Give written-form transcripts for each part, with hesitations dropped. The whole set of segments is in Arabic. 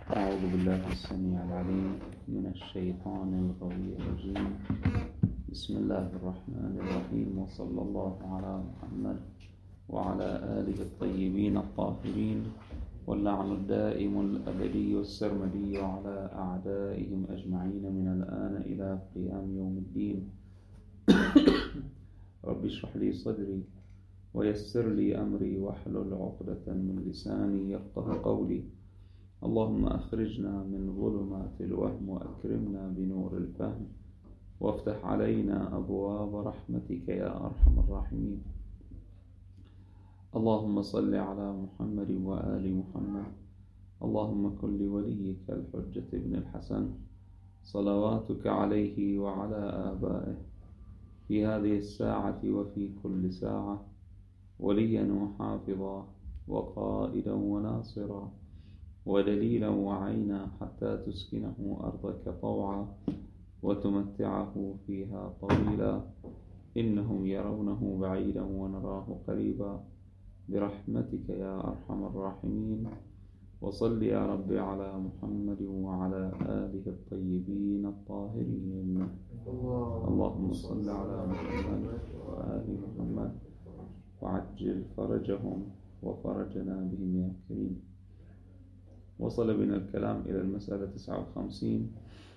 أعوذ بالله السميع العليم من الشيطان الغوي الرجيم. بسم الله الرحمن الرحيم، وصلى الله على محمد وعلى آله الطيبين الطاهرين، واللعن الدائم الأبدي والسرمدي على أعدائهم أجمعين من الآن إلى قيام يوم الدين. رب اشرح لي صدري ويسر لي أمري واحلل عقدة من لساني يفقه قولي. اللهم أخرجنا من ظلمات الوهم وأكرمنا بنور الفهم، وافتح علينا أبواب رحمتك يا أرحم الراحمين. اللهم صل على محمد وآل محمد. اللهم كن لوليك الحجة ابن الحسن صلواتك عليه وعلى آبائه في هذه الساعة وفي كل ساعة وليا وحافظا وقائدا وناصرا ودليلا وعينا، حتى تسكنه أرضك طوعا وتمتعه فيها طويلا. إنهم يرونه بعيدا ونراه قريبا برحمتك يا أرحم الراحمين. وصل يا رب على محمد وعلى آله الطيبين الطاهرين. اللهم صل على محمد وآل محمد وعجل فرجهم وفرجنا بهم يا كريم. وصل بنا الكلام إلى المسألة 59،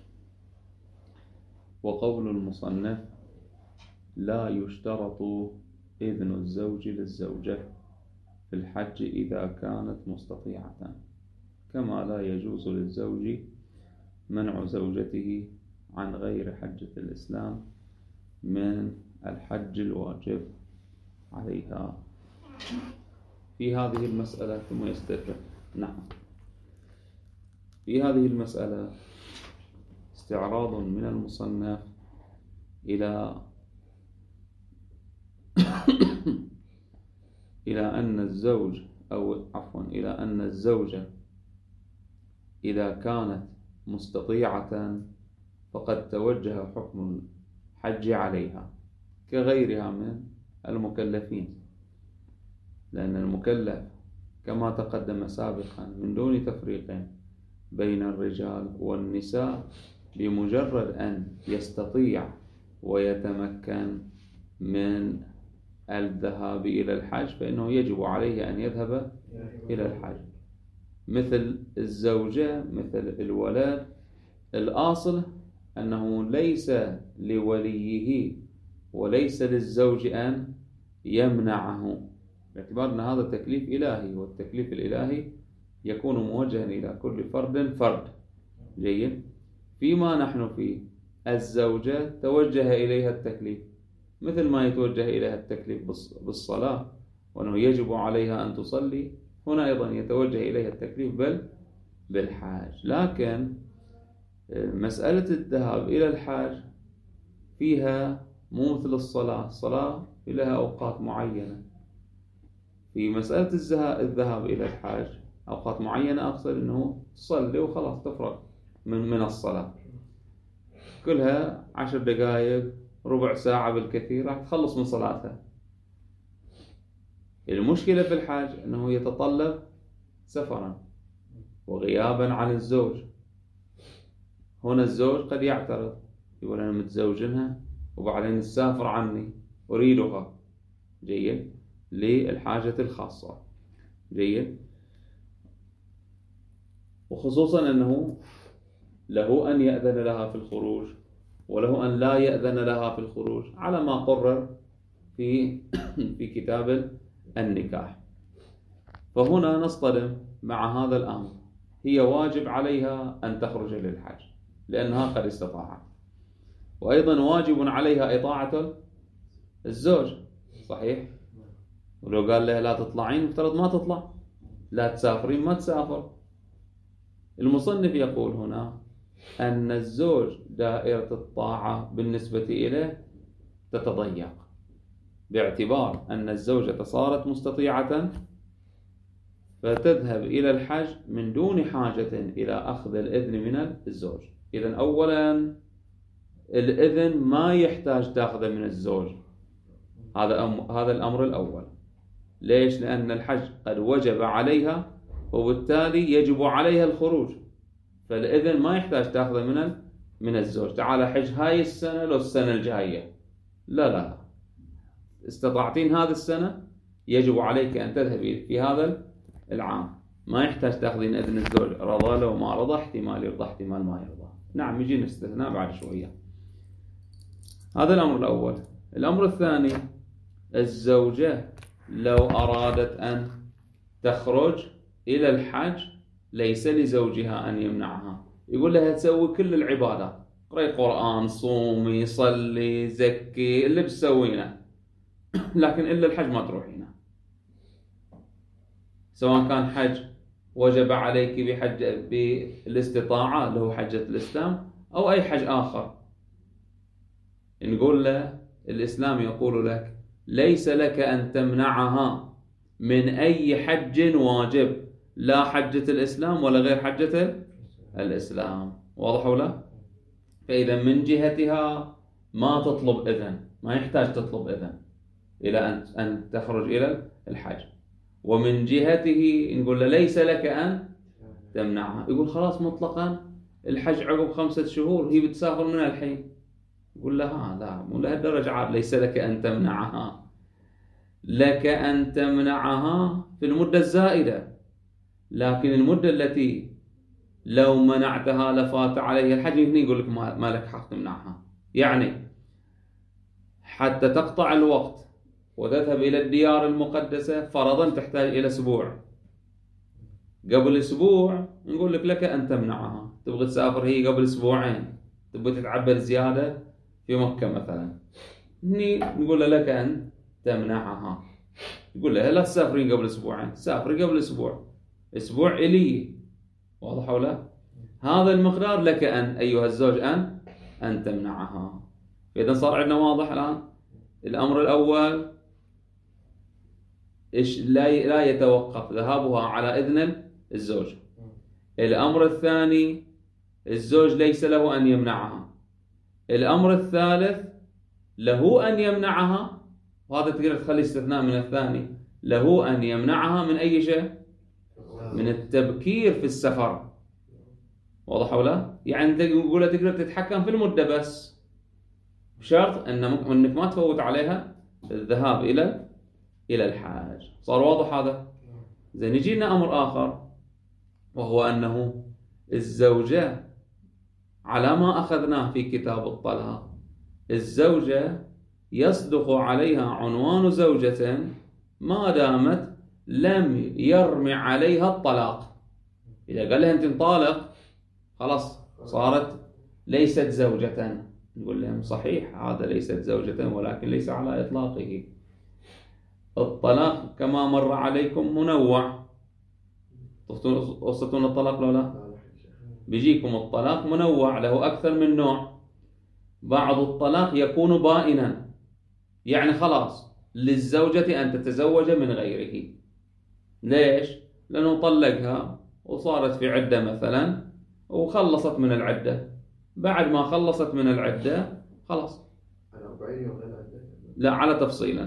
وقول المصنف: لا يشترط إذن الزوج للزوجة في الحج إذا كانت مستطيعة، كما لا يجوز للزوج منع زوجته عن غير حجة الإسلام من الحج الواجب عليها. في هذه المسألة ثم يستدرك. نعم، في هذه المسألة استعراض من المصنف إلى أن الزوج إلى أن الزوجة إذا كانت مستطيعة فقد توجه حكم الحج عليها كغيرها من المكلفين، لأن المكلف كما تقدم سابقا من دون تفريق بين الرجال والنساء، بمجرد أن يستطيع ويتمكن من الذهاب إلى الحج فإنه يجب عليه أن يذهب إلى الحج. مثل الزوجة، مثل الولد، الأصل أنه ليس لوليه وليس للزوج أن يمنعه، باعتبار أن هذا تكليف إلهي، والتكليف الإلهي يكون موجها إلى كل فرد. جيد. فيما نحن فيه الزوجة توجه إليها التكليف مثل ما يتوجه إليها التكليف بالصلاة، وأنه يجب عليها أن تصلي، هنا أيضا يتوجه إليها التكليف بالحاج. لكن مسألة الذهاب إلى الحاج فيها مو مثل الصلاة لها أوقات معينة. في مسألة الذهاب إلى الحاج أوقات معينة، أقصد أنه تصلي وخلاص تفرغ من الصلاة، كلها 10 دقائق ربع ساعة بالكثير راح تخلص من صلاتها. المشكلة في الحاج أنه يتطلب سفرا وغيابا عن الزوج. هنا الزوج قد يعترض، يقول أنا متزوجنها وبعدين تسافر عني، أريدها. جيد. للحاجة الخاصة. جيد. وخصوصا أنه له أن يأذن لها في الخروج وله أن لا يأذن لها في الخروج على ما قرر في كتاب النكاح. فهنا نصطدم مع هذا الأمر. هي واجب عليها أن تخرج للحج لأنها قد استطاعت، وأيضا واجب عليها إطاعة الزوج. صحيح. ولو قال لها لا تطلعين افترض ما تطلع، لا تسافرين ما تسافر. المصنف يقول هنا أن الزوج دائرة الطاعة بالنسبة إليه تتضيق، باعتبار أن الزوجة صارت مستطيعة فتذهب إلى الحج من دون حاجة إلى أخذ الإذن من الزوج. إذن أولا الإذن ما يحتاج تأخذه من الزوج، هذا الأمر الأول. ليش؟ لأن الحج قد وجب عليها وبالتالي يجب عليها الخروج، فالإذن ما يحتاج تأخذه من الزوج. تعال حج هاي السنة لو السنة الجاية، لا، استطعتين هذه السنة يجب عليك أن تذهبي في هذا العام، ما يحتاج تأخذين إذن الزوج، رضى لو ما رضى، احتمال يرضى احتمال ما يرضى. نعم يجينا استثناء بعد شوية. هذا الأمر الأول. الأمر الثاني، الزوجة لو أرادت أن تخرج إلى الحج ليس لزوجها أن يمنعها، يقول لها تسوي كل العبادات، قرأي قرآن، صومي، صلي، زكي، اللي بتسوينه، لكن إلا الحج ما تروحينه. سواء كان حج وجب عليك بالاستطاعة اللي هو حجة الإسلام أو أي حج آخر، نقول له الإسلام يقول لك ليس لك أن تمنعها من أي حج واجب، لا حجة الإسلام ولا غير حجة الإسلام. واضح ولا؟ فإذا من جهتها ما تطلب إذن، ما يحتاج تطلب إذن إلى أن تخرج إلى الحج. ومن جهته نقول له ليس لك أن تمنعها. يقول خلاص مطلقا الحج عقب 5 شهور، هي بتسافر من الحين. يقول لها لا، مو لهالدرجة عاد ليس لك أن تمنعها، لك أن تمنعها في المدة الزائدة، لكن المدة التي لو منعتها لفات عليه الحج، هنا يقول لك ما لك حق تمنعها. يعني حتى تقطع الوقت وتذهب إلى الديار المقدسة فرضا تحتاج إلى أسبوع، قبل أسبوع نقول لك أن تمنعها. تبغى تسافر هي قبل أسبوعين، تبغى تتعبد زيادة في مكة مثلا، هني نقول لك أن تمنعها. يقول لها لا تسافرين قبل أسبوعين، سافري قبل أسبوع إلي. واضح ولا؟ هذا المقدار لك أن أيها الزوج أن تمنعها. فإذا صار عندنا واضح الآن الأمر الأول لا يتوقف ذهابها على إذن الزوج. الأمر الثاني الزوج ليس له أن يمنعها. الأمر الثالث له أن يمنعها، وهذا تقدر تخلي استثناء من الثاني، له أن يمنعها من أي شيء؟ من التبكير في السفر. واضح ولا؟ يعني تقول تقدر تتحكم في المدة بس بشرط أنك ما تفوت عليها الذهاب إلى الحاج. صار واضح هذا؟ زين، يجينا أمر آخر، وهو أنه الزوجة على ما أخذناه في كتاب الطلاق، الزوجة يصدق عليها عنوان زوجة ما دامت لم يرمي عليها الطلاق. إذا قال لها أنت انطالق خلاص صارت ليست زوجة. نقول لهم صحيح هذا ليست زوجة، ولكن ليس على إطلاقه. الطلاق كما مر عليكم منوع. وصلتون الطلاق لو لا؟ بيجيكم الطلاق منوع له أكثر من نوع. بعض الطلاق يكون بائنا، يعني خلاص للزوجة أن تتزوج من غيره. ليش؟ لأنه طلقها وصارت في عدة مثلا وخلصت من العدة، بعد ما خلصت من العدة خلاص. على 40 يوم العدة؟ لا، على تفصيلا.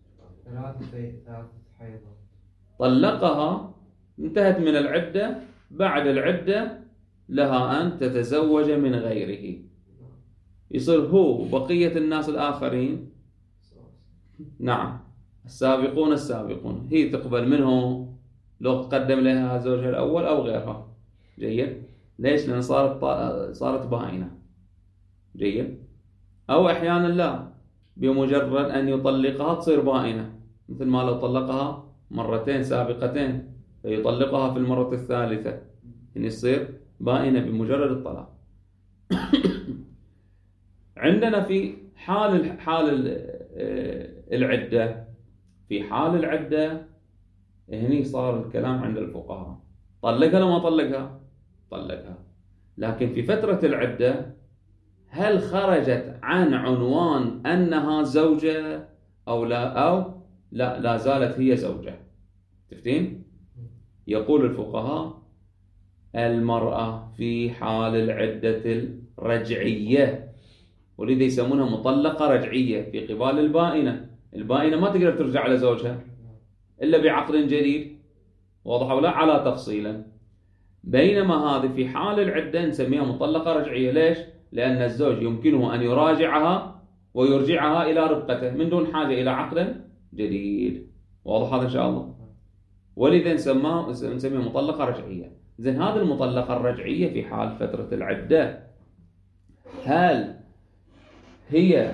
طلقها انتهت من العدة، بعد العدة لها أن تتزوج من غيره. يصير هو بقية الناس الآخرين، نعم السابقون، هي تقبل منه لو قدم لها زوجها الأول أو غيرها. جيد؟ ليش؟ لأن صارت بائنة. جيد؟ أو أحيانا لا، بمجرد أن يطلقها تصير بائنة، مثل ما لو طلقها مرتين سابقتين فيطلقها في المرة الثالثة، إن يصير بائنة بمجرد الطلاق. عندنا في حال العدة، في حال العدة هني صار الكلام عند الفقهاء، طلقها لو ما طلقها؟ طلقها. لكن في فترة العدة هل خرجت عن عنوان أنها زوجة أو لا زالت هي زوجة؟ تفتين؟ يقول الفقهاء المرأة في حال العدة الرجعية، ولذا يسمونها مطلقة رجعية في قبال البائنة ما تقدر ترجع على زوجها إلا بعقد جديد. واضح ولا؟ على تفصيلا. بينما هذه في حال العدة نسميها مطلقة رجعية. ليش؟ لأن الزوج يمكنه أن يراجعها ويرجعها إلى ربقته من دون حاجة إلى عقد جديد. واضح هذا إن شاء الله؟ ولذا نسميها مطلقة رجعية. زين، هذه المطلقة الرجعية في حال فترة العدة هل هي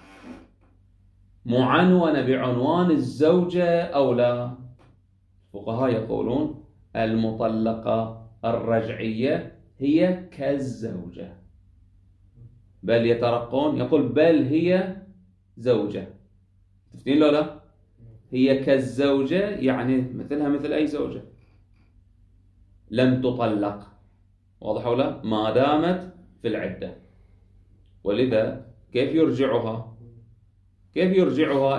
معنونة بعنوان الزوجة أو لا؟ الفقهاء يقولون المطلقة الرجعية هي كالزوجة، بل يترقون يقول بل هي زوجة. تفتين له لا؟ هي كالزوجة يعني مثلها مثل أي زوجة لم تطلق. واضح ولا؟ ما دامت في العدة. ولذا كيف يرجعها؟ كيف يرجعها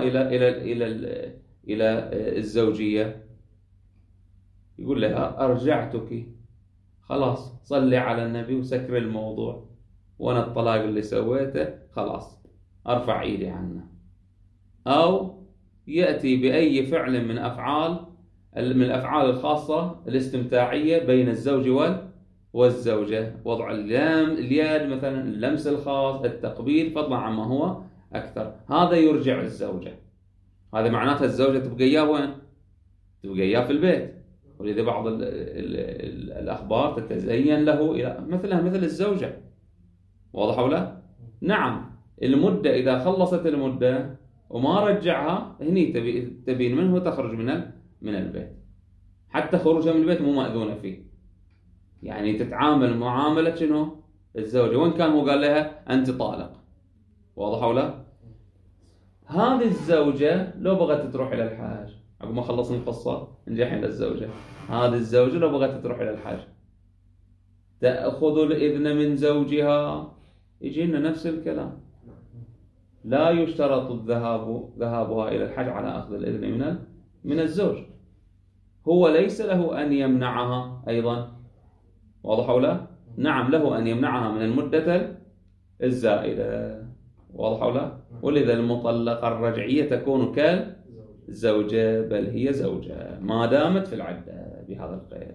إلى الزوجية؟ يقول لها أرجعتك، خلاص صلي على النبي وسكر الموضوع، وأنا الطلاق اللي سويته خلاص أرفع إيدي عنه. أو يأتي بأي فعل من الأفعال الخاصة الاستمتاعية بين الزوج والزوجة، وضع اليد مثلا، اللمس الخاص، التقبيل، فضلا عما هو أكثر. هذا يرجع الزوجة. هذا معناتها الزوجة تبقى إياه وين؟ تبقى إياه في البيت. ولذا بعض الأخبار تتزين له إلى مثل الزوجة. واضح ولا؟ نعم، المدة إذا خلصت المدة وما رجعها هني تبين منه وتخرج من البيت. حتى خروجها من البيت مو مأذونة فيه، يعني تتعامل معاملة شنو؟ الزوجة، وإن كان هو قال لها أنت طالق. واضح ولا؟ هذه الزوجة لو بغت تروح إلى الحاج، عقب ما خلصنا القصة نجي الحين للزوجة. هذه الزوجة لو بغت تروح إلى الحاج تأخذ الإذن من زوجها. يجينا نفس الكلام، لا يشترط ذهابها إلى الحج على أخذ الإذن من الزوج. هو ليس له أن يمنعها أيضا. واضح ولا؟ نعم، له أن يمنعها من المدة الزائدة. واضح ولا؟ ولذا المطلقة الرجعية تكون كالزوجة، بل هي زوجة ما دامت في العدة بهذا القيد.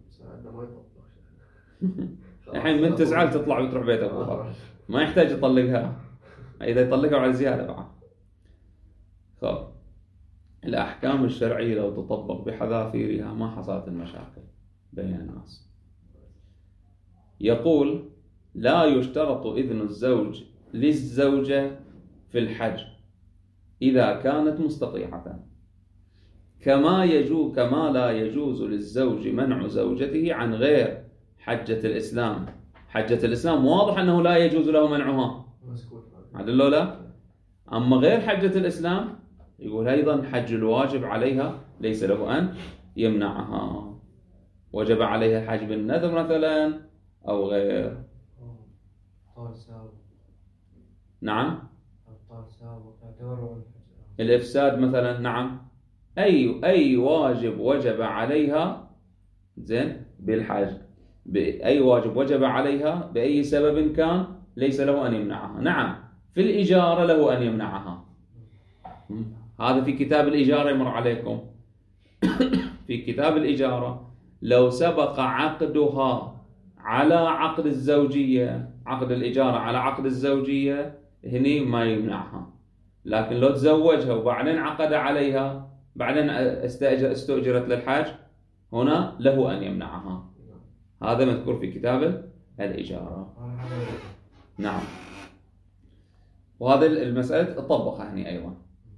الحين من تزعل تطلع وتروح بيت أبوها، ما يحتاج يطلقها، إذا يطلقها على زيادة بعد. خب، الأحكام الشرعية لو تطبق بحذافيرها ما حصلت المشاكل بين الناس. يقول لا يشترط إذن الزوج للزوجة في الحج إذا كانت مستطيعة، كما لا يجوز للزوج منع زوجته عن غير حجة الإسلام. حجة الإسلام واضح أنه لا يجوز له منعها، عدل له لا؟ أما غير حجة الإسلام يقول أيضا حج الواجب عليها ليس له أن يمنعها. وجب عليها حج بالنذر مثلا أو غير. نعم، الإفساد مثلا. نعم، أي واجب وجب عليها زين بالحج، أي واجب وجب عليها بأي سبب كان ليس له أن يمنعها. نعم، في الإجارة له أن يمنعها. هذا في كتاب الإجارة يمر عليكم. في كتاب الإجارة لو سبق عقدها على عقد الزوجية، عقد الإجارة على عقد الزوجية، هني ما يمنعها. لكن لو تزوجها وبعدين عقد عليها، بعدين استؤجرت للحاج، هنا له أن يمنعها. هذا مذكور في كتاب الإجارة. نعم، وهذا المسألة تطبقها هنا أيضا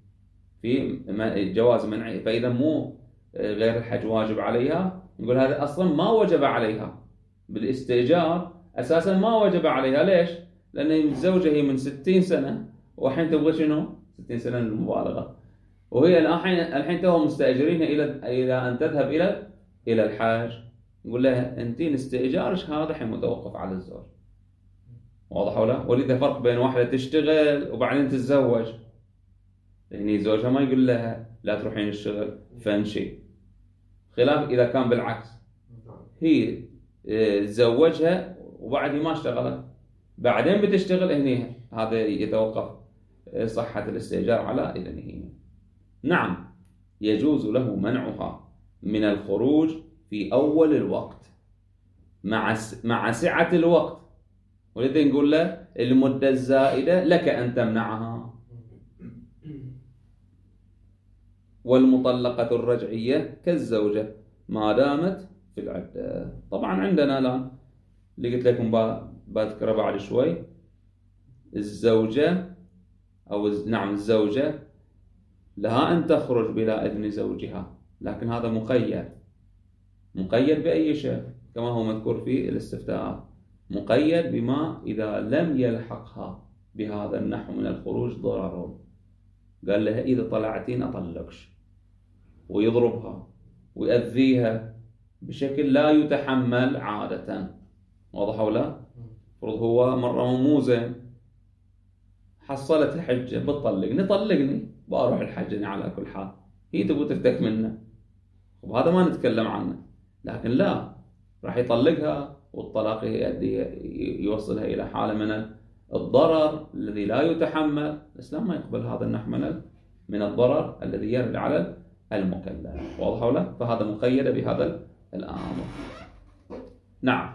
في جواز منع. فإذا مو غير الحج واجب عليها، نقول هذا أصلا ما وجب عليها بالاستئجار، أساسا ما وجب عليها. ليش؟ لأن الزوجة هي من 60 سنة وحين تبغى شنو؟ 60 سنة للمبالغة، وهي الحين توهم مستأجرين إلى أن تذهب إلى الحاج. نقول لها أنت استئجارش هذا حين متوقف على الزوج. واضح ولا؟ ولذا فرق بين واحدة تشتغل وبعدين تتزوج. يعني زوجها ما يقول لها لا تروحين الشغل فانشي، خلاف إذا كان بالعكس، هي تزوجها وبعد ما اشتغلت بعدين بتشتغل، هنا هذا يتوقف صحة الاستئجار على إذنه. نعم، يجوز له منعها من الخروج في أول الوقت مع سعة الوقت، ولذا نقول له المدة الزائدة لك أن تمنعها. والمطلقة الرجعية كالزوجة ما دامت في العدة. طبعا عندنا الآن اللي قلت لكم بذكره بعد شوي، الزوجة الزوجة لها أن تخرج بلا إذن زوجها، لكن هذا مقيد بأي شيء كما هو مذكور في الاستفتاء، مقيد بما إذا لم يلحقها بهذا النحو من الخروج ضرر. قال لها إذا طلعتين أطلقش، ويضربها ويأذيها بشكل لا يتحمل عادة. واضح ولا؟ فرض هو مرة مو زين، حصلت الحجة بتطلقني، طلقني بأروح الحج على كل حال، هي تبغى تفتك منه، وهذا ما نتكلم عنه. لكن لا، راح يطلقها والطلاق يوصلها إلى حالة من الضرر الذي لا يتحمل. الإسلام ما يقبل هذا النحو من الضرر الذي يرد على المكلف. واضح ولا؟ فهذا مقيد بهذا الأمر. نعم.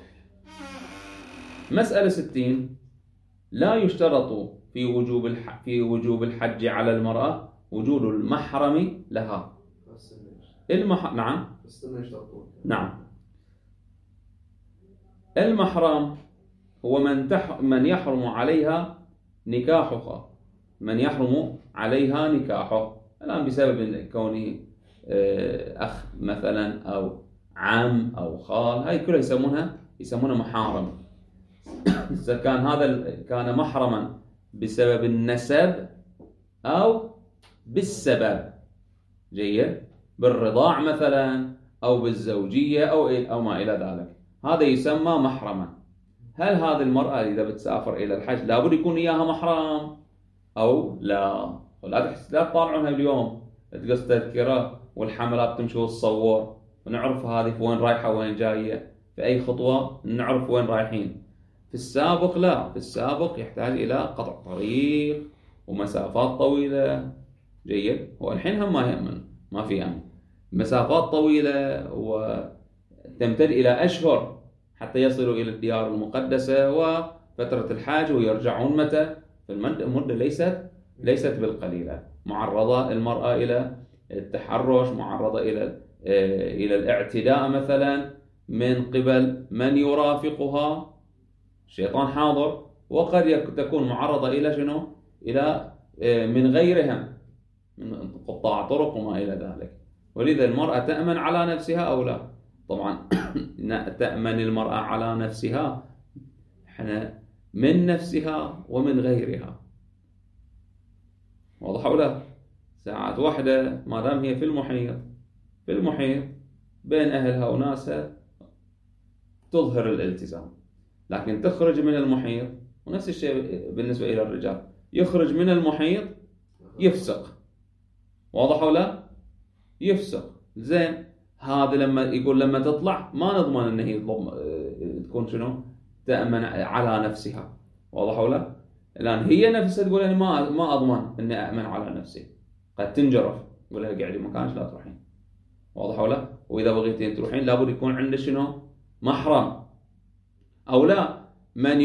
مسألة 60: لا يشترط في وجوب الحج على المرأة وجود المحرم لها. نعم. المحرم هو من يحرم عليها نكاحها، الآن بسبب كونه أخ مثلا أو عم أو خال، هاي كلها يسمونها محارم. إذا كان محرما بسبب النسب أو بالسبب، جيد، بالرضاع مثلا أو بالزوجية أو ما إلى ذلك، هذا يسمى محرما. هل هذه المرأة إذا بتسافر إلى الحج لابد يكون إياها محرم أو لا؟ لا تطالعونها اليوم تقص تذكرة والحملات تمشي وتصور، ونعرف هذه وين رايحة وين جاية، في أي خطوة نعرف وين رايحين. في السابق لا، في السابق يحتاج إلى قطع طريق ومسافات طويلة، جيد. والحين هم ما في أمن، مسافات طويلة وتمتد إلى أشهر حتى يصلوا إلى الديار المقدسة، وفترة الحاج ويرجعون متى. فالمدة ليست بالقليلة. معرضة المرأة إلى التحرش، معرضة إلى الاعتداء مثلا من قبل من يرافقها، الشيطان حاضر، وقد تكون معرضة إلى شنو؟ إلى من غيرهم من قطاع طرق وما إلى ذلك. ولذا المرأة تأمن على نفسها أو لا؟ طبعا تأمن المرأة على نفسها من نفسها ومن غيرها. واضح ولا؟ ساعات واحدة ما دام هي في المحيط بين أهلها وناسها تظهر الالتزام، لكن تخرج من المحيط، ونفس الشيء بالنسبة إلى الرجال، يخرج من المحيط يفسق. واضح ولا؟ يفسق. زين، هذا لما تطلع ما نضمن أن هي تكون شنو؟ تأمن على نفسها. واضح ولا؟ الآن هي نفسها تقول أنا ما أضمن أني أأمن على نفسي، قد تنجرف، يقول لها قاعدي مكانش لا تروحين. واضح ولا؟ وإذا بغيتين تروحين لابد يكون عندك شنو؟ محرم. أو لا، من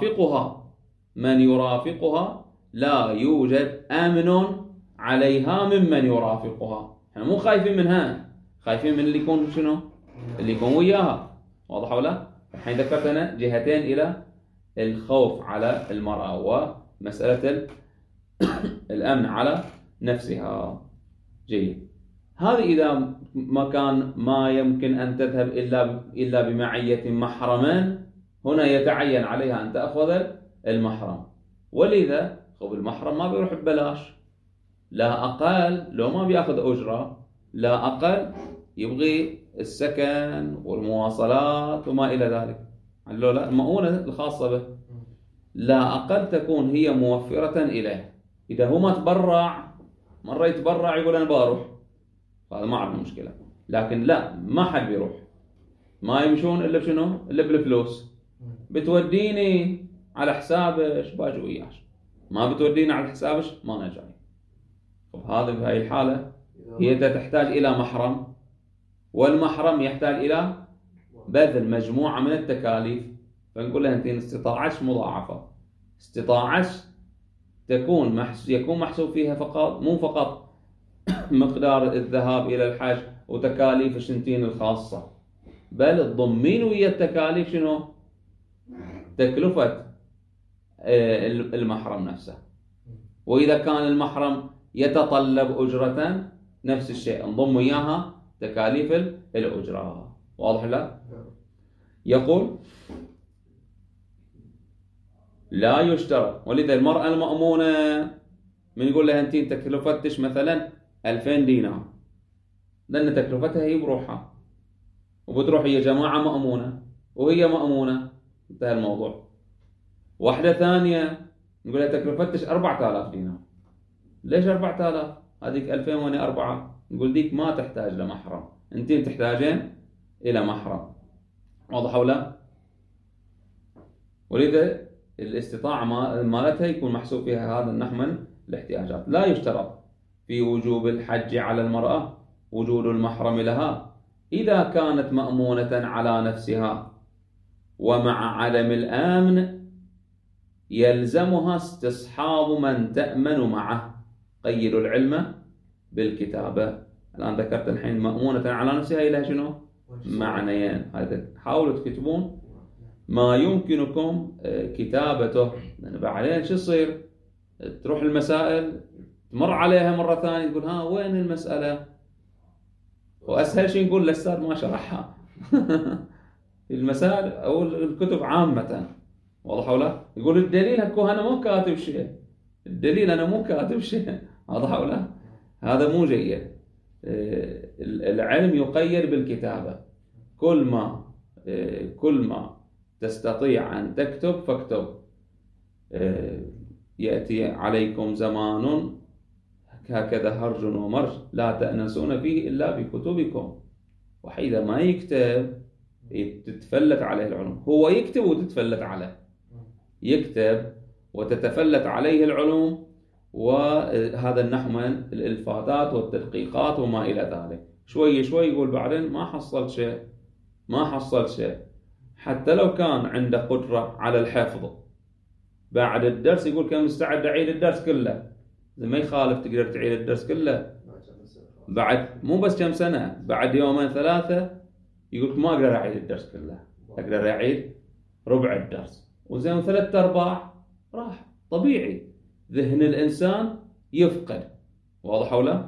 يرافقها لا يوجد أمن عليها ممن يرافقها. احنا مو خايفين منها، خايفين من اللي يكون شنو؟ اللي يكون وياها. واضح ولا؟ الحين ذكرت أنا جهتين إلى الخوف على المرأة ومسألة الأمن على نفسها. جيد. هذه إذا ما يمكن أن تذهب إلا بمعية محرما، هنا يتعين عليها أن تأخذ المحرم. ولذا المحرم ما بيروح ببلاش، لا أقل لو ما بيأخذ أجرة، لا أقل يبغي السكن والمواصلات وما إلى ذلك، لا المؤونة الخاصة به، لا أقل تكون هي موفرة إليه. إذا هو ما تبرع، مرة يتبرع يقول أنا بروح، هذا ما عندنا مشكلة. لكن لا، ما حد بيروح، ما يمشون إلا بشنو؟ إلا بالفلوس. بتوديني على حسابش باجي وياش، ما بتوديني على حسابش ما أنا جاي. هذا بهاي الحالة هي تحتاج إلى محرم، والمحرم يحتاج إلى بذل مجموعة من التكاليف، فنقول لها أنت استطاعتش مضاعفة، استطاعتش يكون محسوب فيها فقط، مو فقط مقدار الذهاب إلى الحج وتكاليف الشنتين الخاصة، بل تضمين ويا التكاليف شنو؟ تكلفة المحرم نفسه. وإذا كان المحرم يتطلب أجرة نفس الشيء نضم وياها تكاليف الأجرة. واضح لا؟ يقول لا يشترط. ولذا المرأة المأمونة من يقول لها أنت تكلفتش مثلا 2000 دينار، لأن تكلفتها هي بروحها، وبتروح هي جماعة مأمونة وهي مأمونة، انتهى الموضوع. واحدة ثانية نقول لها تكلفتش 4000 دينار. ليش 4000؟ هذيك 2000 وانا 4. نقول ديك ما تحتاج لمحرم، انتين تحتاجين إلى محرم. واضح ولا؟ ولذا الاستطاعة مالتها يكون محسوب فيها هذا النحو من الاحتياجات. لا يشترط في وجوب الحج على المرأة وجود المحرم لها إذا كانت مأمونة على نفسها، ومع عدم الأمن يلزمها استصحاب من تأمن معه. قيدوا العلم بالكتابة. الآن ذكرت الحين مأمونة على نفسها إلى شنو؟ معنيين. هذا حاولوا تكتبون ما يمكنكم كتابته، لأن بعدين شو يصير؟ تروح المسائل تمر عليها مرة ثانية تقول ها وين المسألة؟ وأسهل شيء نقول الأستاذ ما شرحها. المسائل أو الكتب عامة. واضح ولا؟ يقول الدليل هكو أنا مو كاتب شيء، الدليل أنا مو كاتب شيء. واضح ولا؟ هذا مو جيد. العلم يقيد بالكتابة. كل ما تستطيع أن تكتب فاكتب. يأتي عليكم زمان هكذا هرج ومرج لا تأنسون فيه إلا بكتبكم. وحيدا ما يكتب تتفلت عليه العلوم. هو يكتب وتتفلت عليه، يكتب وتتفلت عليه العلوم. وهذا النحو من الإلفاتات والتدقيقات وما إلى ذلك. شوي شوي يقول بعدين ما حصلت شيء. حتى لو كان عنده قدرة على الحفظ بعد الدرس يقول كان مستعد أعيد الدرس كله. ما يخالف تقدر تعيد الدرس كله بعد مو بس كم سنة، بعد يومين 3 يقول ما أقدر أعيد الدرس كله، أقدر أعيد ربع الدرس. وزين 3/4 راح. طبيعي ذهن الإنسان يفقد. واضح ولا؟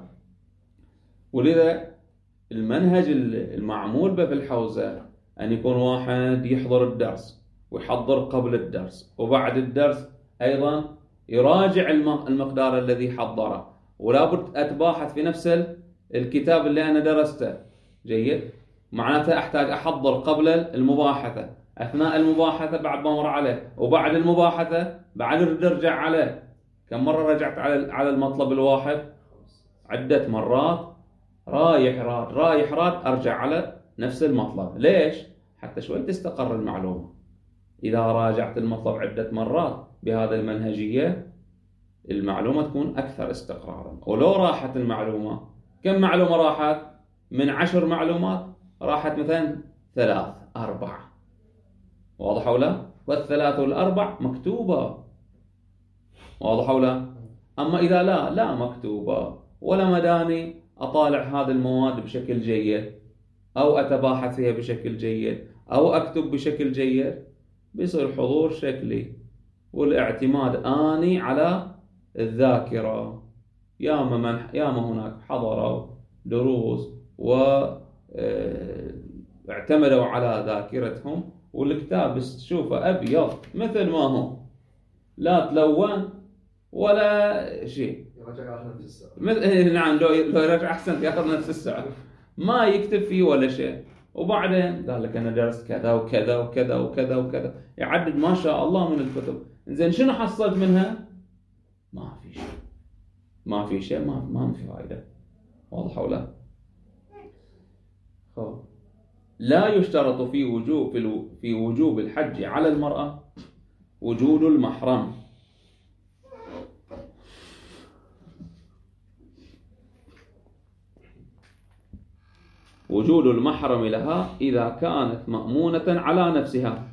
ولذا المنهج المعمول به في الحوزة أن يكون واحد يحضر الدرس ويحضر قبل الدرس وبعد الدرس أيضا يراجع المقدار الذي حضره. ولا بد أتباحث في نفس الكتاب اللي أنا درسته. جيد؟ معناتها أحتاج أحضر قبل المباحثة، أثناء المباحثة بعد ما مر عليه، وبعد المباحثة بعد أرجع عليه. كم مرة رجعت على المطلب الواحد؟ عدة مرات. رايح راد أرجع على نفس المطلب. ليش؟ حتى شوي تستقر المعلومة. إذا راجعت المطلب عدة مرات بهذه المنهجية المعلومة تكون أكثر استقرارا. ولو راحت المعلومة، كم معلومة راحت؟ من 10 معلومات راحت مثلا 3 4. واضح ولا؟ وال3 وال4 مكتوبة. واضح ولا؟ أما إذا لا مكتوبة ولا مداني أطالع هذه المواد بشكل جيد أو أتباحث فيها بشكل جيد أو أكتب بشكل جيد، بيصير حضور شكلي والاعتماد آني على الذاكرة. ياما هناك حضروا دروس واعتمدوا على ذاكرتهم، والكتاب تشوفه أبيض مثل ما هو، لا تلون ولا شيء. يرجع نفس الساعة. نعم، لو يرجع أحسن يأخذ نفس الساعة، ما يكتب فيه ولا شيء. وبعدين قال لك أنا درست كذا وكذا وكذا وكذا وكذا، يعدد ما شاء الله من الكتب. زين شنو حصلت منها؟ ما في شيء، ما في فائدة. واضح ولا؟ لا يشترط في وجوب الحج على المرأة وجود المحرم. وجود المحرم لها إذا كانت مأمونة على نفسها،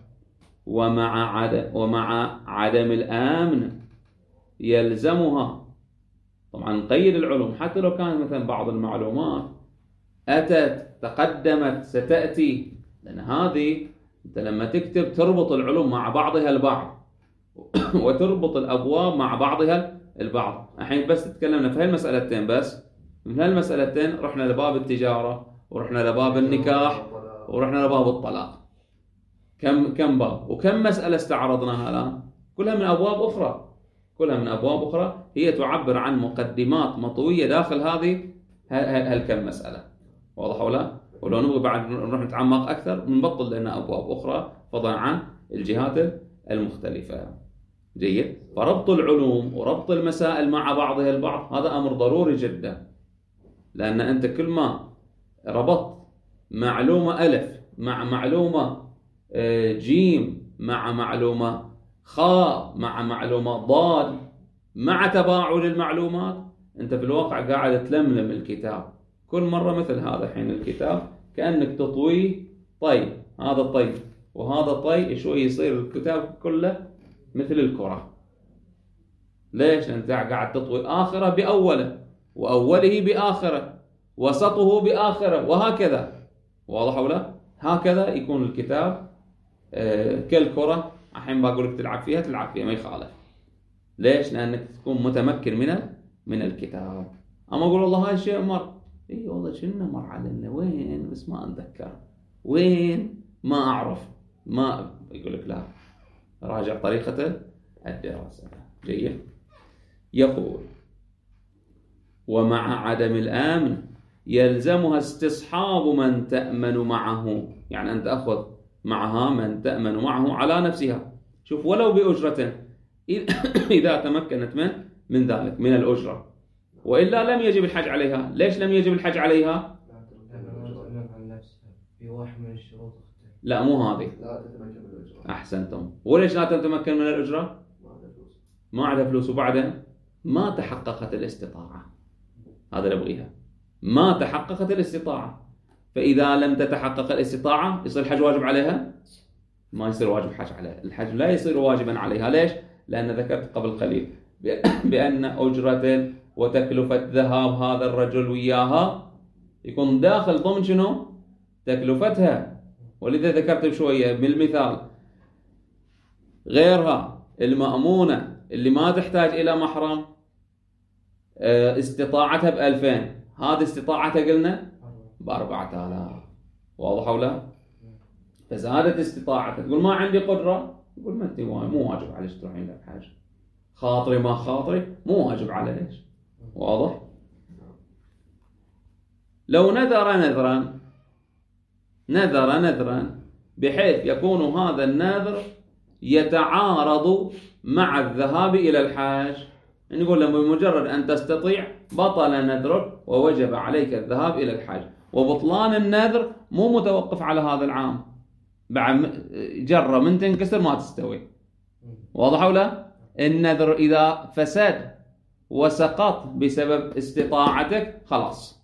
ومع عدم الأمن يلزمها. طبعا نقيد العلوم حتى لو كانت مثلا بعض المعلومات أتت تقدمت ستأتي، لأن هذه أنت لما تكتب تربط العلوم مع بعضها البعض وتربط الأبواب مع بعضها البعض. الحين بس تتكلمنا في هالمسألتين، بس من هالمسألتين رحنا لباب التجارة ورحنا لباب النكاح ورحنا لباب الطلاق. كم باب وكم مسألة استعرضناها الآن، كلها من أبواب أخرى، كلها من أبواب أخرى هي تعبر عن مقدمات مطوية داخل هذه هالكم مسألة. واضح ولا؟ ولو نبغى بعد نروح نتعمق أكثر نبطل لنا أبواب أخرى فضلا عن الجهات المختلفة. جيد. فربط العلوم وربط المسائل مع بعضها البعض هذا أمر ضروري جدا، لأن أنت كل ما ربطت معلومة ألف مع معلومة جيم مع معلومة خاء مع معلومة ضاد مع تباعد المعلومات، أنت في الواقع قاعد تلملم الكتاب. كل مرة مثل هذا حين الكتاب كأنك تطويه طي، هذا طي وهذا طي، شوي يصير الكتاب كله مثل الكرة. ليش؟ أنت قاعد تطوي آخره بأوله وأوله بآخره وسطه بآخره وهكذا. واضح ولا؟ هكذا يكون الكتاب كالكرة. الحين بقول لك تلعب فيها ما يخالف. ليش؟ لأنك تكون متمكن من الكتاب. أما أقول والله هاي الشيء مر، إيه والله شنو مر علينا وين، بس ما أتذكر وين، ما أعرف، ما يقول لك لا، راجع طريقة الدراسة. جيد. يقول ومع عدم الأمن يلزمها استصحاب من تأمن معه، يعني أن تأخذ معها من تأمن معه على نفسها. شوف، ولو بأجرة إذا تمكنت من ذلك من الأجرة، وإلا لم يجب الحج عليها. ليش لم يجب الحج عليها؟ لا مو هذه، لا تتمكن من الأجرة. أحسنتم. وليش لا تتمكن من الأجرة؟ ما عندها فلوس، وبعدين ما تحققت الاستطاعة. هذا اللي أبغيها، ما تحققت الاستطاعة. فإذا لم تتحقق الاستطاعة يصير الحج واجب عليها؟ ما يصير واجب حج عليها. الحج لا يصير واجبا عليها. ليش؟ لأن ذكرت قبل قليل بأن أجرة وتكلفة ذهاب هذا الرجل وياها يكون داخل ضمن شنو؟ تكلفتها. ولذا ذكرت بشوية بالمثال غيرها المأمونة اللي ما تحتاج إلى محرم استطاعتها ب2000، هذه استطاعتها قلنا ب4000. واضح ولا؟ فزادت استطاعتها، تقول ما عندي قدرة، تقول ما انت مو واجب عليك تروحين للحج، خاطري ما خاطري مو واجب عليك. واضح؟ لو نذرا بحيث يكون هذا النذر يتعارض مع الذهاب إلى الحج، نقول له بمجرد أن تستطيع بطل نذرك ووجب عليك الذهاب إلى الحج. وبطلان النذر مو متوقف على هذا العام، بعد جرة من تنكسر ما تستوي. واضح ولا؟ النذر إذا فسد وسقط بسبب استطاعتك خلاص.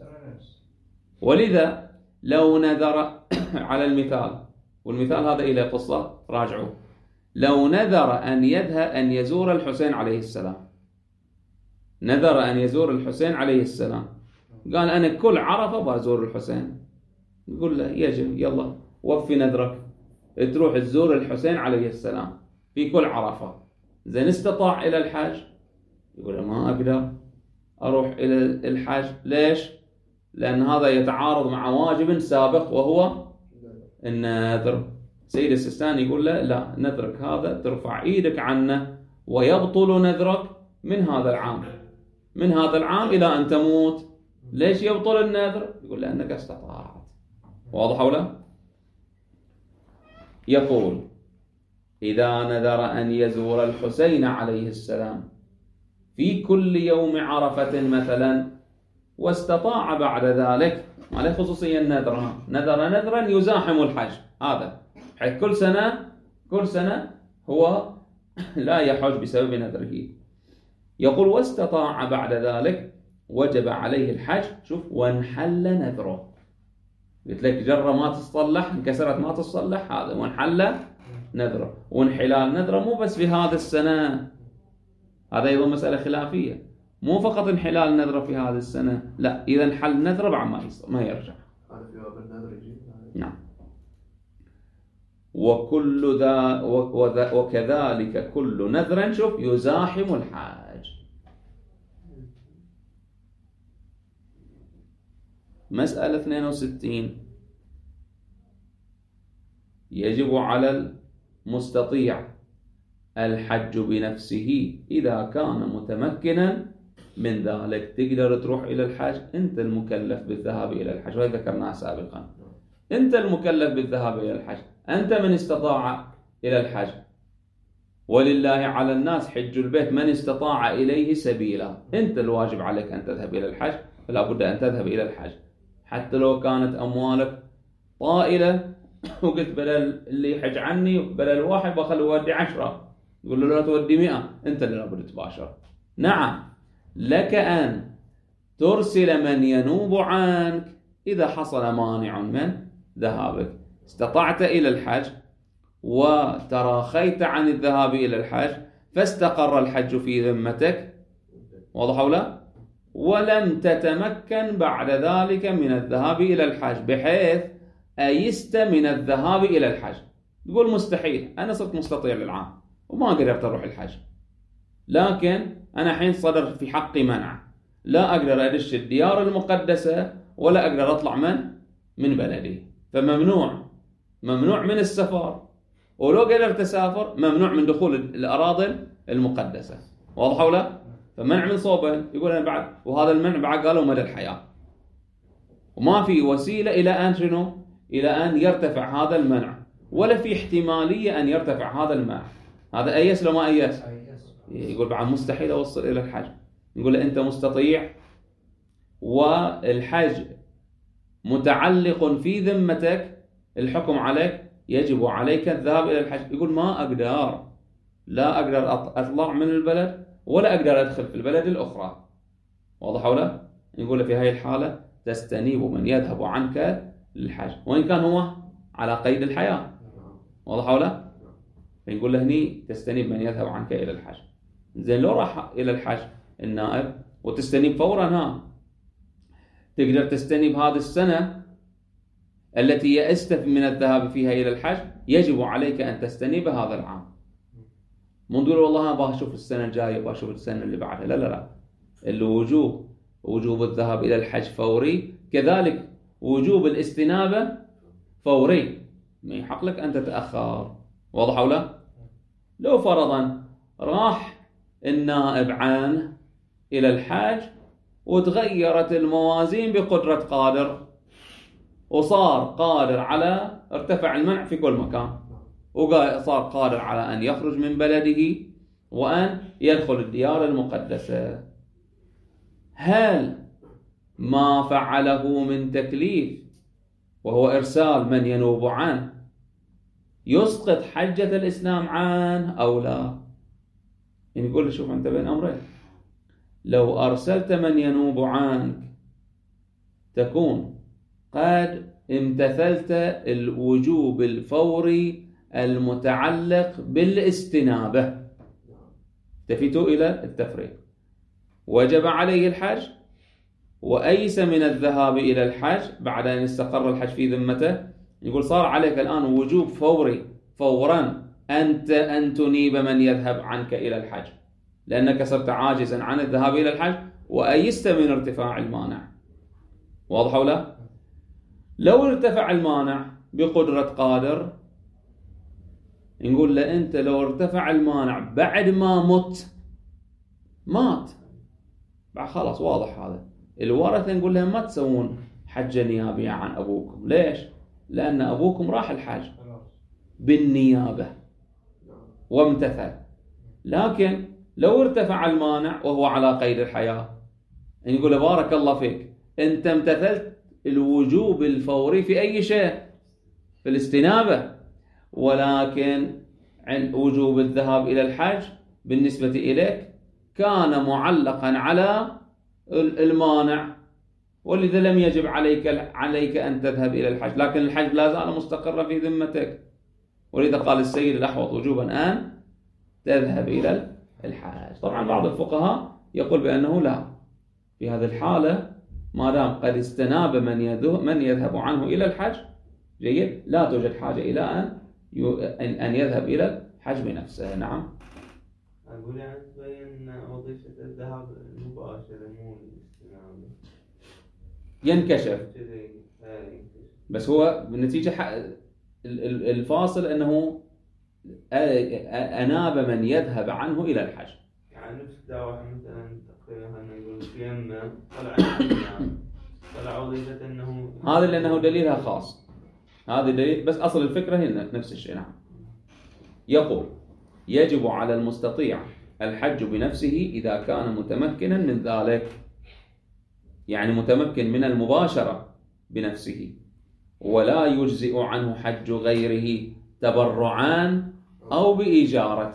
ولذا لو نذر على المثال، والمثال هذا إلى قصة راجعوا، لو نذر أن يزور الحسين عليه السلام، نذر أن يزور الحسين عليه السلام، قال أنا كل عرفة بزور الحسين، يقول له يجب يلا وفي نذرك تروح تزور الحسين عليه السلام في كل عرفة. زين استطاع إلى الحج، يقول ما أقدر أروح إلى الحج. ليش؟ لأن هذا يتعارض مع واجب سابق وهو النذر. سيد السيستاني يقول له لا، نذرك هذا ترفع إيدك عنه ويبطل نذرك من هذا العام إلى أن تموت. ليش يبطل النذر؟ يقول لأنك استطاعت. واضح ولا؟ يقول إذا نذر أن يزور الحسين عليه السلام في كل يوم عرفة مثلا واستطاع بعد ذلك، عليه خصوصية النذر، نذرا يزاحم الحج، هذا حيث كل سنة هو لا يحج بسبب نذره. يقول واستطاع بعد ذلك وجب عليه الحج. شوف، وانحل نذره، قلت لك جرة ما تصلح، انكسرت ما تصلح، هذا وانحل نذره. وانحلال نذره مو بس في هذا السنة، هذا أيضا مسألة خلافية، مو فقط انحلال نذره في هذه السنة، لا، إذا انحل نذره بعد ما يرجع. هذا في باب النذر يجي. نعم. وكذلك كل نذر شوف يزاحم الحاج. مسألة 62 يجب على المستطيع الحج بنفسه إذا كان متمكنا من ذلك. تقدر تروح إلى الحج، أنت المكلف بالذهاب إلى الحج، وهذا ذكرناه سابقا. أنت المكلف بالذهاب إلى الحج، أنت من استطاع إلى الحج، ولله على الناس حج البيت من استطاع إليه سبيلا. أنت الواجب عليك أن تذهب إلى الحج، فلا بد أن تذهب إلى الحج حتى لو كانت أموالك طائلة وقلت بدل اللي يحج عني بدل واحد بخلي يودي 10، يقول له لا تودي 100، أنت اللي لابد تباشر. نعم، لك أن ترسل من ينوب عنك إذا حصل مانع من ذهابك. استطعت إلى الحج وتراخيت عن الذهاب إلى الحج فاستقر الحج في ذمتك، واضح أو لا؟ ولم تتمكن بعد ذلك من الذهاب إلى الحج بحيث أيست من الذهاب إلى الحج، تقول مستحيل، أنا صرت مستطيع للعام وما قدرت أروح الحج، لكن أنا حين صدر في حقي منع، لا أقدر أدش الديار المقدسة ولا أقدر أطلع من بلدي، فممنوع من السفر، ولو قدرت أسافر ممنوع من دخول الأراضي المقدسة، واضح ولا؟ فمنع من صوبه، يقول أنا بعد، وهذا المنع بعد قالوا مدى الحياة، وما في وسيلة إلى أن شنو؟ إلى أن يرتفع هذا المنع، ولا في احتمالية أن يرتفع هذا المنع. هذا أيس لو ما أيس؟ يقول بعد مستحيل أوصل إلى الحج. يقول أنت مستطيع والحج متعلق في ذمتك، الحكم عليك، يجب عليك الذهاب إلى الحج. يقول ما أقدر، لا أقدر أطلع من البلد ولا أقدر أدخل في البلد الأخرى، واضح ولا؟ يقول في هذه الحالة تستنيب من يذهب عنك للحج وإن كان هو على قيد الحياة، واضح ولا؟ يقول له هني تستنيب من يذهب عنك إلى الحج. زين لو راح إلى الحج النائب وتستنيب فورا، تقدر تستنيب هذه السنة التي يأست من الذهاب فيها إلى الحج، يجب عليك أن تستنيب هذا العام. مو تقول والله أبغى أشوف السنة الجاية، أبغى أشوف السنة اللي بعدها، لا لا لا. وجوب الذهاب إلى الحج فوري، كذلك وجوب الاستنابة فوري، ما يحق لك أن تتأخر، واضح أو لا؟ لو فرضا راح النائب عنه إلى الحج وتغيرت الموازين بقدرة قادر، وصار قادر على ارتفع المنع في كل مكان، وصار قادر على أن يخرج من بلده وأن يدخل الديار المقدسة، هل ما فعله من تكليف وهو إرسال من ينوب عنه يسقط حجة الإسلام عنه أو لا؟ يعني يقول شوف أنت بين أمرين، لو أرسلت من ينوب عنك تكون قد امتثلت الوجوب الفوري المتعلق بالاستنابة، تفيتوا إلى التفريق، وجب عليه الحج وأيس من الذهاب إلى الحج بعد أن استقر الحج في ذمته، يقول صار عليك الآن وجوب فوري فورا أن تنيب من يذهب عنك إلى الحج، لأنك صرت عاجزا عن الذهاب إلى الحج وأيست من ارتفاع المانع، واضح ولا؟ لو ارتفع المانع بقدرة قادر، نقول له أنت لو ارتفع المانع بعد ما مات بعد خلاص، واضح هذا، الورثة نقول لهم ما تسوون حجة نيابية عن أبوكم. ليش؟ لأن أبوكم راح الحج بالنيابة وامتثل، لكن لو ارتفع المانع وهو على قيد الحياة، نقول بارك الله فيك، أنت امتثلت الوجوب الفوري في أي شيء، في الاستنابة، ولكن وجوب الذهاب إلى الحج بالنسبة إليك كان معلقا على المانع، ولذا لم يجب عليك أن تذهب إلى الحج، لكن الحج لا زال مستقرا في ذمتك. ولذا قال السيد الأحوط وجوبا أن تذهب إلى الحج. طبعا بعض الفقهاء يقول بأنه لا، في هذه الحالة ما دام قد استناب من يذهب عنه إلى الحج جيد، لا توجد حاجة إلى أن يذهب إلى الحج بنفسه. نعم. أقول يعني تبين وظيفة الذهاب المباشر مو الاستنابة. ينكشف، بس هو بالنتيجة الفاصل أنه أناب من يذهب عنه إلى الحج. يعني نفس دعوة مثلا تقريبا يقول في يمه طلع وظيفة أنه هذا لأنه دليلها خاص، هذا دليل، بس أصل الفكرة هنا نفس الشيء. نعم. يقول يجب على المستطيع الحج بنفسه إذا كان متمكنا من ذلك، يعني متمكن من المباشرة بنفسه، ولا يجزئ عنه حج غيره تبرعان أو بإجارة.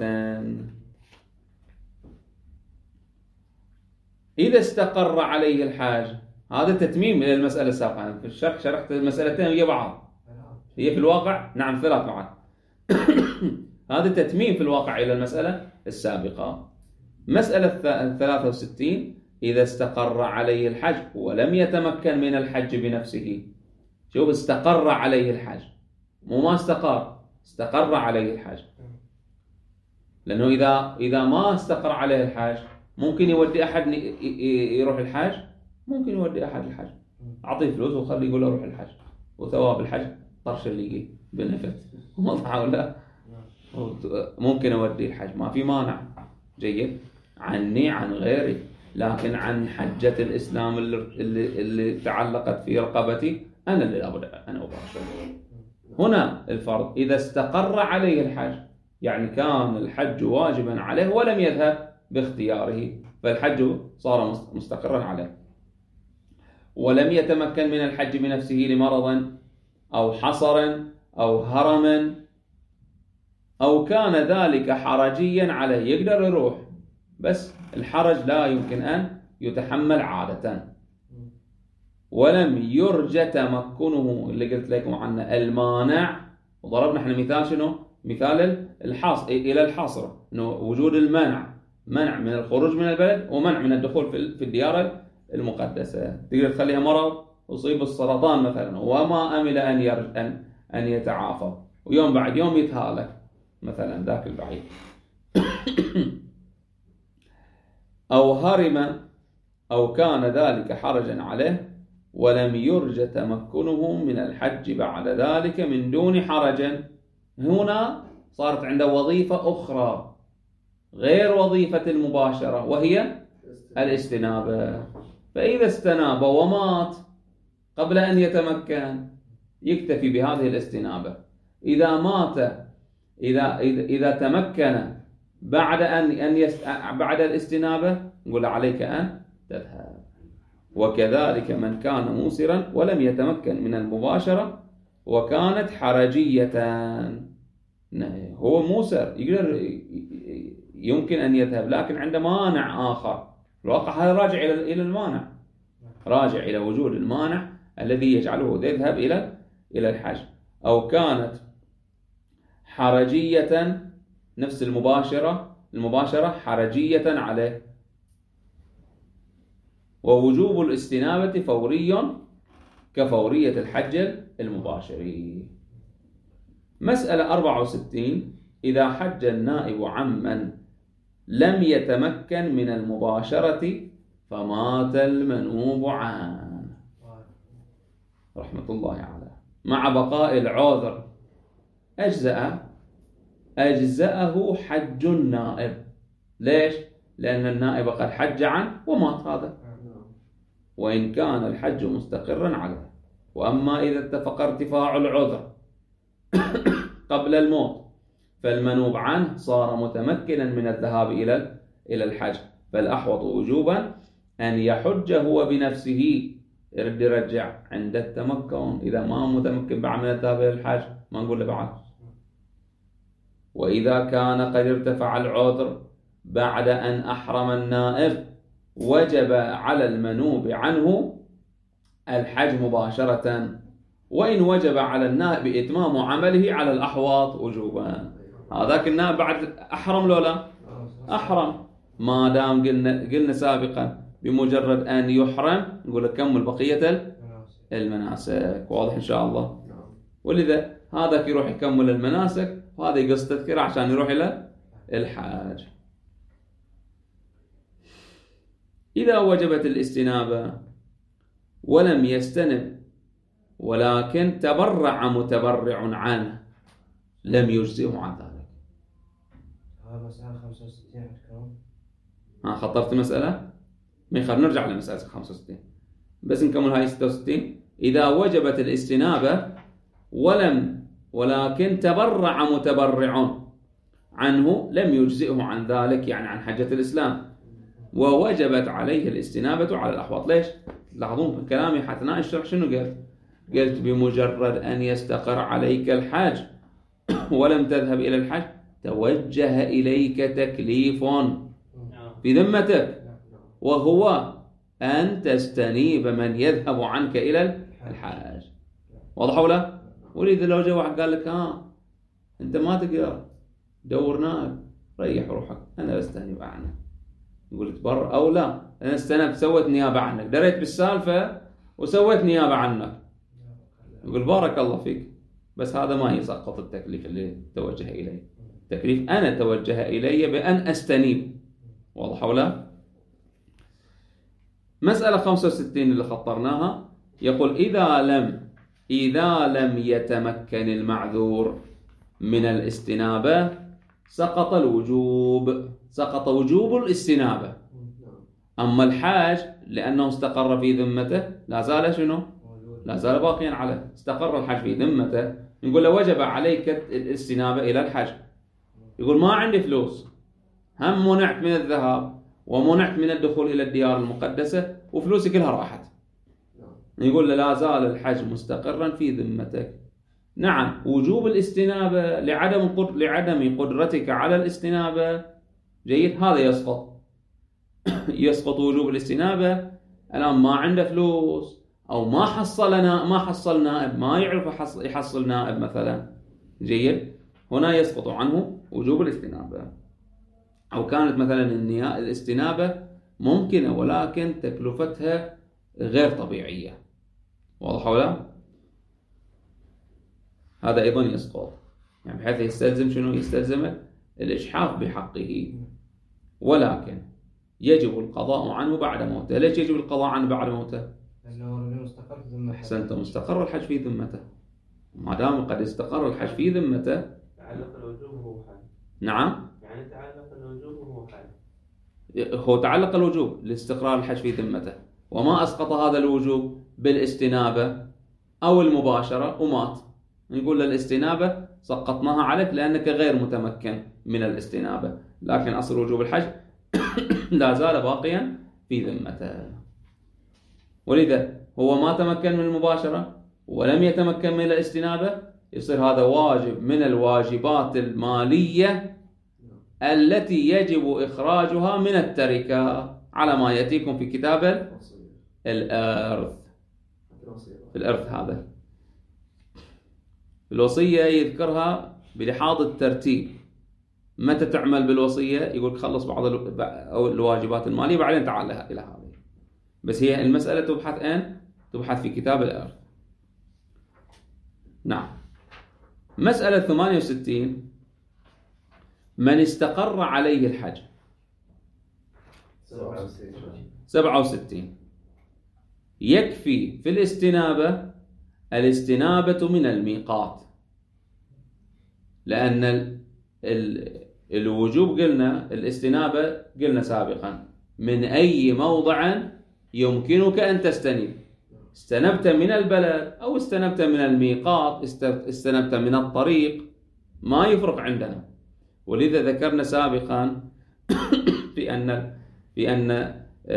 إذا استقر عليه الحاج، هذا تتميم إلى المسألة السابقة. في الشرح شرحت المسألتين ويا بعض، هي في الواقع نعم 3 بعد. هذا تتميم في الواقع إلى المسألة السابقة. مسألة 63 إذا استقر عليه الحج ولم يتمكن من الحج بنفسه. شوف، استقر عليه الحج، مو ما استقر عليه الحج. لأنه إذا ما استقر عليه الحج ممكن يودي أحد يروح الحج، ممكن يودي أحد الحج، أعطيه فلوس وخليه يقول له روح الحج، وثواب الحج طرش اللي يجي بالنفت. واضحة ولا؟ ممكن أودي الحج، ما في مانع جيد، عني عن غيري، لكن عن حجة الإسلام اللي تعلقت في رقبتي أنا اللي أنا أباشر. هنا الفرض إذا استقر عليه الحج، يعني كان الحج واجبا عليه ولم يذهب باختياره، فالحج صار مستقرا عليه، ولم يتمكن من الحج بنفسه لمرض أو حصر أو هرم، أو كان ذلك حرجيا عليه، يقدر يروح بس الحرج لا يمكن أن يتحمل عادة، ولم يرجى تمكنه، اللي قلت لكم عنه المانع. وضربنا احنا مثال شنو؟ مثال إلى الحصر، إنه وجود منع من الخروج من البلد ومنع من الدخول في الديار المقدسة. تقدر تخليها مرض يصيب السرطان مثلا وما أمل أن يتعافى، ويوم بعد يوم يتهالك مثلا ذاك البعيد. أو هرم أو كان ذلك حرجا عليه ولم يرجى تمكنه من الحج بعد ذلك من دون حرج. هنا صارت عنده وظيفة أخرى غير وظيفة المباشرة، وهي الاستنابة. فإذا استناب ومات قبل أن يتمكن يكتفي بهذه الاستنابة. إذا مات، إذا تمكن بعد الاستنابة، نقول عليك أن تذهب. وكذلك من كان موسرا ولم يتمكن من المباشرة وكانت حرجية. هو موسر يمكن أن يذهب، لكن عنده مانع آخر. الواقع هذا راجع إلى المانع، راجع إلى وجود المانع الذي يجعله يذهب إلى الحج. أو كانت حرجية، نفس المباشرة حرجية عليه، ووجوب الاستنابة فوري كفورية الحج المباشر. مسألة 64 إذا حج النائب عمن لم يتمكن من المباشرة فمات المنوب عنه رحمة الله عليه مع بقاء العذر، أجزأه حج النائب. ليش؟ لأن النائب قد حج عنه ومات هذا، وإن كان الحج مستقرا عليه. وأما إذا اتفق ارتفاع العذر قبل الموت فالمنوب عنه صار متمكنا من الذهاب إلى الحج، فالأحوط وجوبا أن يحج هو بنفسه. يرجع عند التمكن، إذا ما متمكن بعد من الذهاب إلى الحج ما نقول له بعد. وإذا كان قد ارتفع العذر بعد أن أحرم النائب وجب على المنوب عنه الحج مباشرة، وإن وجب على النائب إتمام عمله على الأحواط وجوبا. هذاك النائب بعد أحرم لو لا؟ أحرم. ما دام قلنا سابقا بمجرد أن يحرم نقول لك كمل بقية المناسك. واضح إن شاء الله؟ ولذا هذاك يروح يكمل المناسك، وهذا يقص تذكرة عشان يروح إلى الحاج. إذا وجبت الاستنابة ولم يستنب ولكن تبرع متبرع عنه لم يجزئه عن ذلك. مسألة 65 عندكم. خطرت مسألة؟ ما يخاف نرجع لمسألة 65 بس نكمل هاي 66. إذا وجبت الاستنابة ولكن تبرع متبرع عنه لم يجزئه عن ذلك، يعني عن حجة الإسلام، ووجبت عليه الاستنابة على الأحواط. ليش؟ لاحظون في كلامي حتى الشرح شنو قلت بمجرد أن يستقر عليك الحج ولم تذهب إلى الحج توجه إليك تكليف في ذمتك، وهو أن تستنيب من يذهب عنك إلى الحج. واضح ولا؟ ولذا لو جاء واحد قال لك أنت ما تقدر دور نائب، ريح روحك، أنا بستنيب عنك. يقول تبر أو لا، أنا استنبت سويت نيابة عنك، دريت بالسالفة وسويت نيابة عنك. يقول بارك الله فيك، بس هذا ما يسقط التكليف اللي توجه إليه. التكليف أنا توجه إلي بأن أستنيب. واضح ولا؟ مسألة 65 اللي خطرناها يقول إذا لم يتمكن المعذور من الاستنابة سقط وجوب الاستنابة. أما الحاج لأنه استقر في ذمته لا زال شنو؟ لا زال باقيا عليه. استقر الحج في ذمته، نقول له وجب عليك الاستنابة إلى الحج. يقول ما عندي فلوس، هم منعت من الذهاب ومنعت من الدخول إلى الديار المقدسة وفلوسي كلها راحت. يقول له لا زال الحج مستقرا في ذمتك. نعم، وجوب الاستنابة لعدم قدرتك على الاستنابة جيد، هذا يسقط وجوب الاستنابة. الآن ما عنده فلوس أو ما حصل نائب، ما يعرف يحصل نائب مثلا، جيد، هنا يسقط عنه وجوب الاستنابة. أو كانت مثلا الاستنابة ممكنة ولكن تكلفتها غير طبيعية. واضح ولا؟ هذا أيضا يسقط، يعني بحيث يستلزم شنو؟ يستلزم الإجحاف بحقه، ولكن يجب القضاء عنه بعد موته. ليش يجب القضاء عنه بعد موته؟ لأنه مستقر في ذمته. أحسنت، مستقر الحج في ذمته. ما دام قد استقر الحج في ذمته تعلق الوجوب هو حال. نعم، يعني تعلق الوجوب هو حال. هو تعلق الوجوب لاستقرار الحج في ذمته، وما أسقط هذا الوجوب بالاستنابة أو المباشرة ومات، نقول للاستنابة سقطناها عليك لأنك غير متمكن من الاستنابة، لكن أصل وجوب الحج لا زال باقيا في ذمته. ولذا هو ما تمكن من المباشرة ولم يتمكن من الاستنابة، يصير هذا واجب من الواجبات المالية التي يجب إخراجها من التركة على ما يأتيكم في كتاب الإرث. في الإرث هذا الوصية يذكرها بلحاظ الترتيب. متى تعمل بالوصية؟ يقول خلص بعض الواجبات المالية بعدين تعال إلى هذه. بس هي المسألة تبحث أين؟ تبحث في كتاب الإرث. نعم. مسألة 68 من استقر عليه الحج 67 يكفي في الاستنابة من الميقات، لأن الوجوب قلنا، الاستنابة قلنا سابقا من أي موضع يمكنك أن تستنيب. استنبت من البلد أو استنبت من الميقات، استنبت من الطريق، ما يفرق عندنا. ولذا ذكرنا سابقا في أن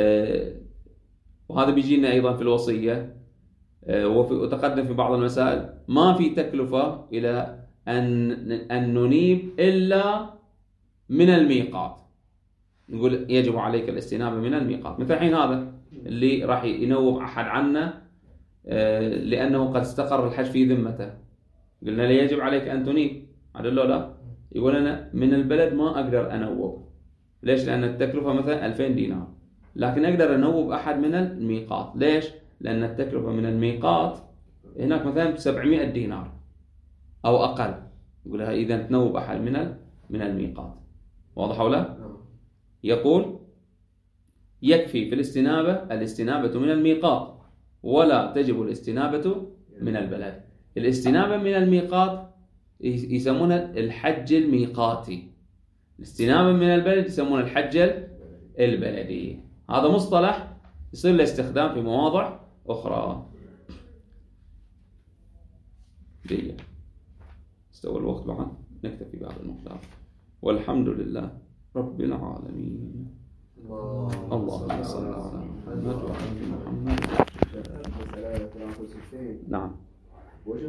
وهذا بيجينا أيضا في الوصية وتقدم في بعض المسائل، ما في تكلفة إلى أن ننيب إلا من الميقات. نقول يجب عليك الاستنابة من الميقات. مثل الحين هذا اللي راح ينوب أحد عنا لأنه قد استقر الحج في ذمته. قلنا له يجب عليك أن تنيب، عدل له لا؟ يقول أنا من البلد ما أقدر أنوب. ليش؟ لأن التكلفة مثلا 2000 دينار، لكن أقدر أنوب أحد من الميقات. ليش؟ لأن التكلفة من الميقات هناك مثلا 700 دينار أو أقل. يقول لها إذا تنوب أحد من الميقات. واضح ولا؟ يقول يكفي في الاستنابة من الميقات، ولا تجب الاستنابة من البلد. الاستنابة من الميقات يسمونها الحج الميقاتي، الاستنابة من البلد يسمونها الحج البلدي. هذا مصطلح يصير له استخدام في مواضع أخرى. دي استوى الوقت بعد، نكتفي بهذا المقدار، والحمد لله رب العالمين. اللهم صل على محمد وعلى محمد. نعم.